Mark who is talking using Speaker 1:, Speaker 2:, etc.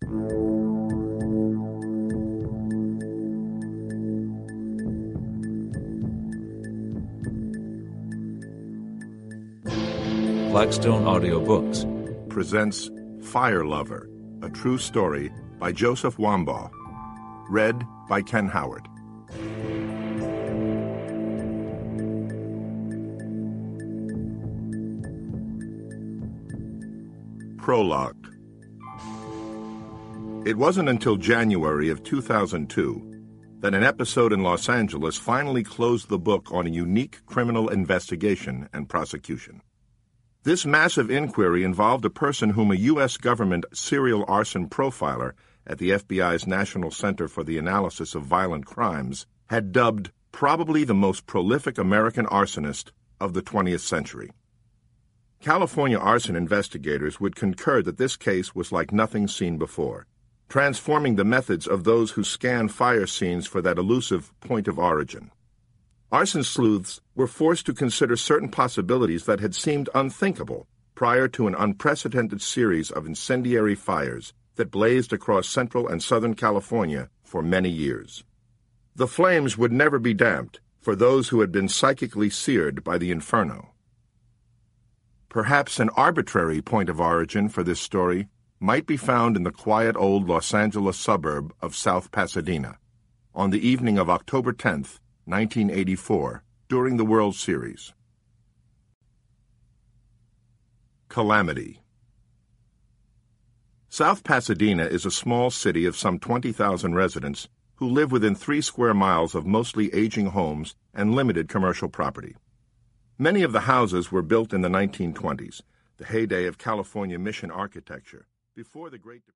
Speaker 1: Blackstone Audiobooks
Speaker 2: presents Fire Lover, a true story by Joseph Wambaugh. Read by Ken Howard. Prologue. It wasn't until January of 2002 that an episode in Los Angeles finally closed the book on a unique criminal investigation and prosecution. This massive inquiry involved a person whom a U.S. government serial arson profiler at the FBI's National Center for the Analysis of Violent Crimes had dubbed probably the most prolific American arsonist of the 20th century. California arson investigators would concur that this case was like nothing seen before, transforming the methods of those who scan fire scenes for that elusive point of origin. Arson sleuths were forced to consider certain possibilities that had seemed unthinkable prior to an unprecedented series of incendiary fires that blazed across Central and Southern California for many years. The flames would never be damped for those who had been psychically seared by the inferno. Perhaps an arbitrary point of origin for this story might be found in the quiet old Los Angeles suburb of South Pasadena on the evening of October 10th, 1984, during the World Series. Calamity. South Pasadena is a small city of some 20,000 residents who live within 3 square miles of mostly aging homes and limited commercial property. Many of the houses were built in the 1920s, the heyday of California mission architecture, before the Great Depression.